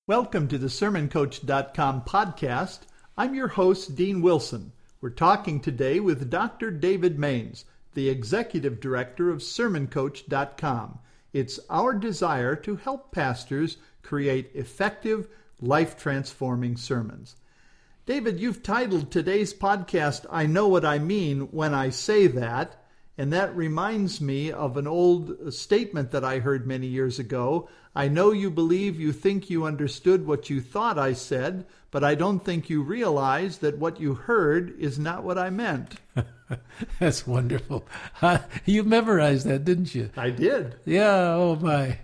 Welcome to the SermonCoach.com podcast. I'm your host, Dean Wilson. We're talking today with Dr. David Mains, the Executive Director of SermonCoach.com. It's our desire to help pastors create effective, life-transforming sermons. David, you've titled today's podcast, I Know What I Mean When I Say That, and that reminds me of an old statement that I heard many years ago. I know you believe you think you understood what you thought I said, but I don't think you realize that what you heard is not what I meant. That's wonderful. You memorized that, didn't you? I did. Yeah, oh my.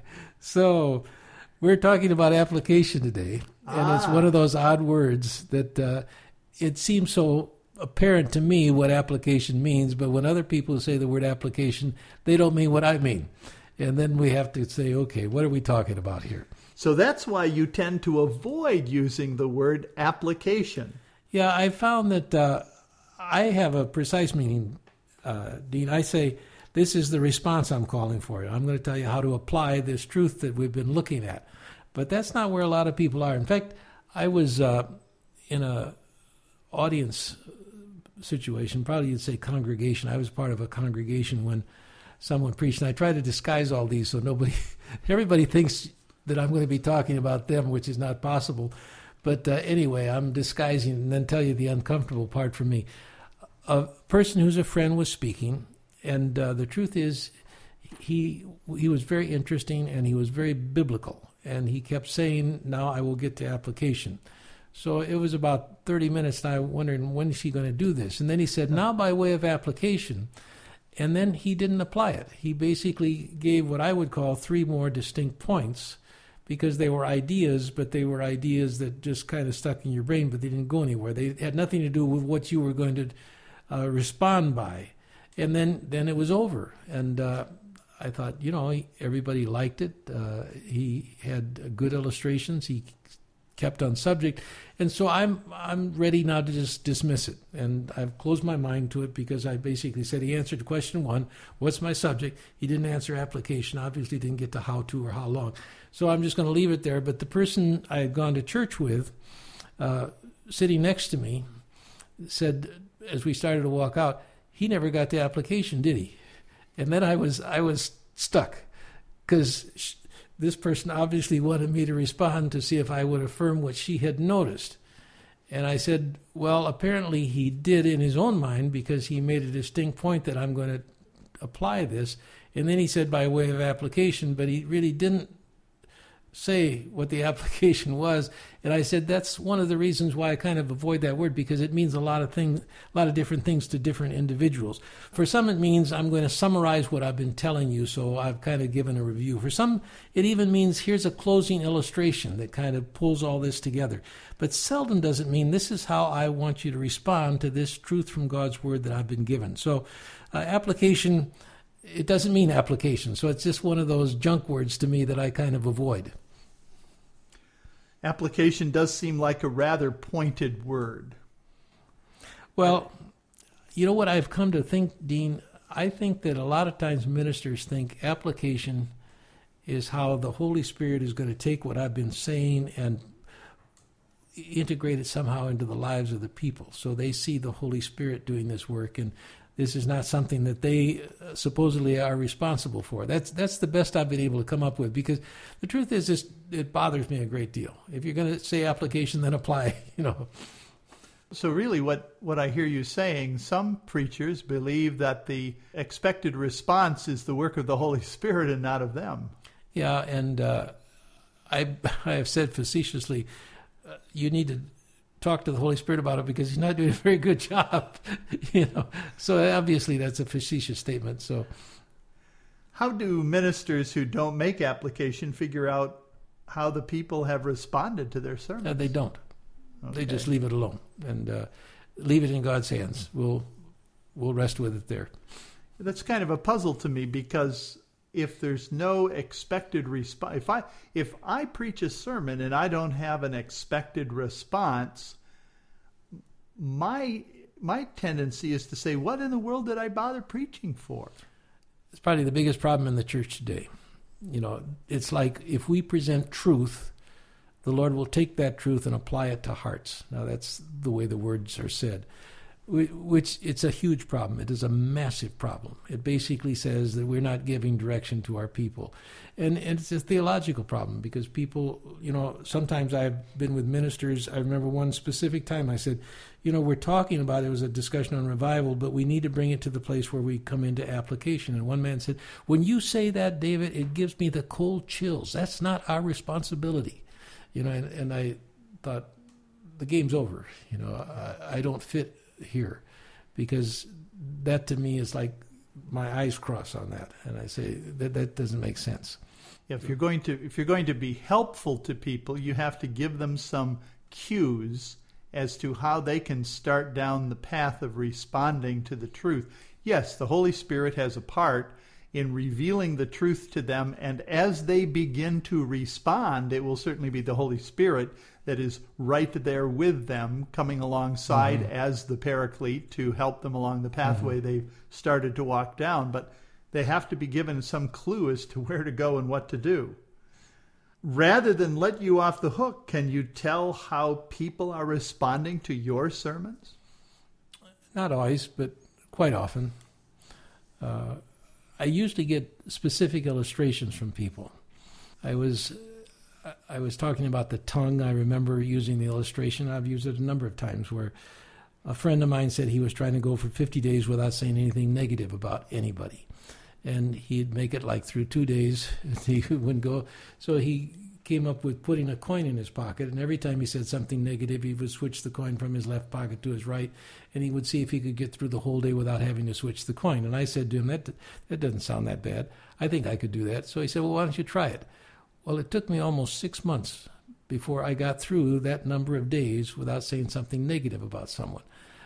So we're talking about application today, and it's one of those odd words that it seems so apparent to me what application means, but when other people say the word application, they don't mean what I mean. And then we have to say, okay, what are we talking about here? So that's why you tend to avoid using the word application. Yeah, I found that I have a precise meaning, Dean. I say, this is the response I'm calling for. I'm going to tell you how to apply this truth that we've been looking at. But that's not where a lot of people are. In fact, I was in a audience situation, probably you'd say congregation. I was part of a congregation when someone preached, and I try to disguise all these so everybody thinks that I'm going to be talking about them, which is not possible. But anyway, I'm disguising and then tell you the uncomfortable part for me. A person who's a friend was speaking, and the truth is he was very interesting and he was very biblical. And he kept saying, now I will get to application. So it was about 30 minutes, and I wondered, when is he going to do this? And then he said, now by way of application. And then he didn't apply it. He basically gave what I would call 3 more distinct points, because they were ideas, but they were ideas that just kind of stuck in your brain, but they didn't go anywhere. They had nothing to do with what you were going to respond by. And then it was over. And I thought, everybody liked it. He had good illustrations. He kept on subject, and so I'm ready now to just dismiss it, and I've closed my mind to it, because I basically said he answered question 1, what's my subject? He didn't answer application, obviously didn't get to how to or how long, so I'm just going to leave it there. But the person I had gone to church with, sitting next to me, said as we started to walk out, he never got the application, did he? And then I was stuck, because this person obviously wanted me to respond to see if I would affirm what she had noticed. And I said, well, apparently he did in his own mind, because he made a distinct point that I'm going to apply this. And then he said by way of application, but he really didn't say what the application was. And I said, that's one of the reasons why I kind of avoid that word, because it means a lot of different things to different individuals. For some, it means I'm going to summarize what I've been telling you, so I've kind of given a review. For some, it even means here's a closing illustration that kind of pulls all this together. But seldom does it mean this is how I want you to respond to this truth from God's word that I've been given. So application, it doesn't mean application. So it's just one of those junk words to me that I kind of avoid. Application does seem like a rather pointed word. Well, you know what I've come to think, Dean? I think that a lot of times ministers think application is how the Holy Spirit is going to take what I've been saying and integrate it somehow into the lives of the people. So they see the Holy Spirit doing this work, and this is not something that they supposedly are responsible for. That's the best I've been able to come up with, because the truth is it bothers me a great deal. If you're going to say application, then apply, So really what I hear you saying, some preachers believe that the expected response is the work of the Holy Spirit and not of them. Yeah, and I have said facetiously, you need to talk to the Holy Spirit about it, because he's not doing a very good job, So obviously that's a facetious statement. So how do ministers who don't make application figure out how the people have responded to their sermons? They don't. Okay. They just leave it alone and leave it in God's hands. We'll rest with it there. That's kind of a puzzle to me, because if there's no expected response, if I preach a sermon and I don't have an expected response, my tendency is to say, what in the world did I bother preaching for? It's probably the biggest problem in the church today. It's like if we present truth the Lord will take that truth and apply it to hearts. Now, that's the way the words are said, which it's a huge problem. It is a massive problem. It basically says that we're not giving direction to our people. And it's a theological problem because people, sometimes I've been with ministers. I remember one specific time I said, we're talking about, it was a discussion on revival, but we need to bring it to the place where we come into application. And one man said, when you say that, David, it gives me the cold chills. That's not our responsibility. And I thought, the game's over. I don't fit here, because that to me is like my eyes cross on that, and I say that doesn't make sense. If you're going to be helpful to people, you have to give them some cues as to how they can start down the path of responding to the truth. Yes, the Holy Spirit has a part in revealing the truth to them, and as they begin to respond, it will certainly be the Holy Spirit that is right there with them, coming alongside as the paraclete to help them along the pathway they've started to walk down. But they have to be given some clue as to where to go and what to do. Rather than let you off the hook, can you tell how people are responding to your sermons? Not always, but quite often. I usually get specific illustrations from people. I was talking about the tongue. I remember using the illustration. I've used it a number of times where a friend of mine said he was trying to go for 50 days without saying anything negative about anybody. And he'd make it like through 2 days. He wouldn't go. So he came up with putting a coin in his pocket, and every time he said something negative, he would switch the coin from his left pocket to his right, and he would see if he could get through the whole day without having to switch the coin. And I said to him, that doesn't sound that bad. I think I could do that. So he said, well, why don't you try it? Well, it took me almost 6 months before I got through that number of days without saying something negative about someone.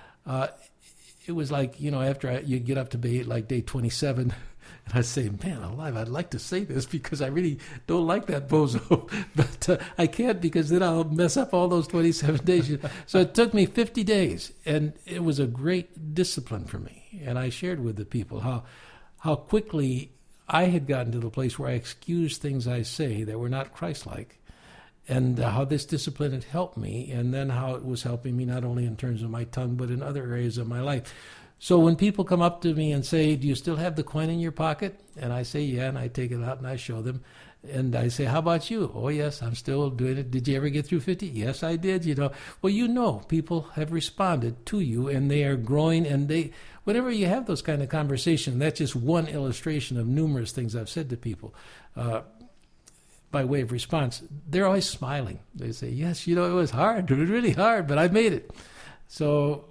It was like, after you get up to day 27, and I say, man alive, I'd like to say this because I really don't like that bozo. But I can't, because then I'll mess up all those 27 days. So it took me 50 days, and it was a great discipline for me. And I shared with the people how quickly I had gotten to the place where I excused things I say that were not Christ-like, and how this discipline had helped me, and then how it was helping me not only in terms of my tongue, but in other areas of my life. So when people come up to me and say, do you still have the coin in your pocket? And I say, yeah, and I take it out and I show them. And I say, how about you? Oh, yes, I'm still doing it. Did you ever get through 50? Yes, I did. Well, people have responded to you, and they are growing, and whenever you have those kind of conversations, that's just one illustration of numerous things I've said to people. By way of response, they're always smiling. They say, yes, it was hard. It was really hard, but I made it. So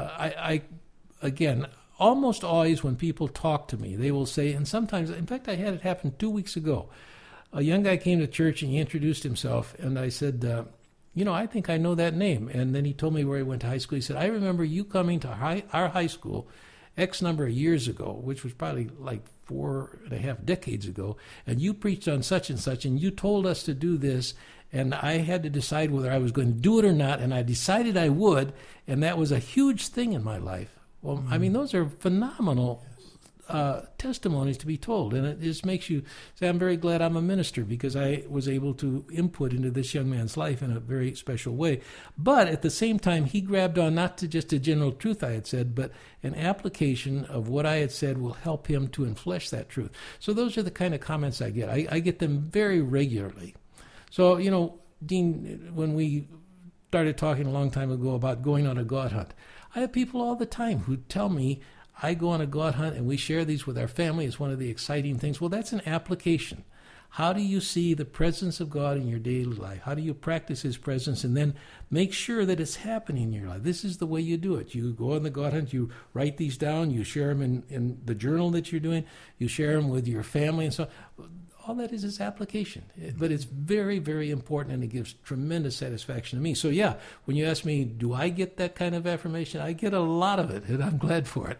I again, almost always when people talk to me, they will say, and sometimes, in fact, I had it happen 2 weeks ago. A young guy came to church and he introduced himself, and I said, I think I know that name. And then he told me where he went to high school. He said, I remember you coming to our high school X number of years ago, which was probably like 4.5 decades ago, and you preached on such and such, and you told us to do this, and I had to decide whether I was going to do it or not, and I decided I would, and that was a huge thing in my life. Well, I mean, those are phenomenal testimonies to be told, and it just makes you say, I'm very glad I'm a minister because I was able to input into this young man's life in a very special way. But at the same time, he grabbed on not to just a general truth I had said, but an application of what I had said will help him to enflesh that truth. So those are the kind of comments I get. I get them very regularly. So, Dean, when we started talking a long time ago about going on a God hunt, I have people all the time who tell me, I go on a God hunt and we share these with our family. It's one of the exciting things. Well, that's an application. How do you see the presence of God in your daily life? How do you practice His presence and then make sure that it's happening in your life? This is the way you do it. You go on the God hunt, you write these down, you share them in the journal that you're doing, you share them with your family and so on. All that is application. But it's very, very important, and it gives tremendous satisfaction to me. So, yeah, when you ask me, do I get that kind of affirmation? I get a lot of it, and I'm glad for it.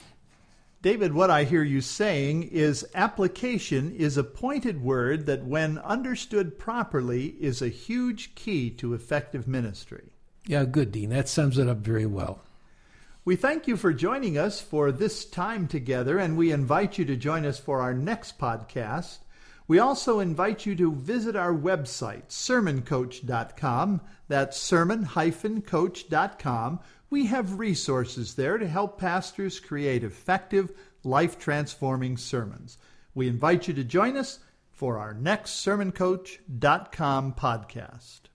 David, what I hear you saying is application is a pointed word that, when understood properly, is a huge key to effective ministry. Yeah, good, Dean. That sums it up very well. We thank you for joining us for this time together, and we invite you to join us for our next podcast. We also invite you to visit our website, sermoncoach.com. That's sermon-coach.com. We have resources there to help pastors create effective, life-transforming sermons. We invite you to join us for our next sermoncoach.com podcast.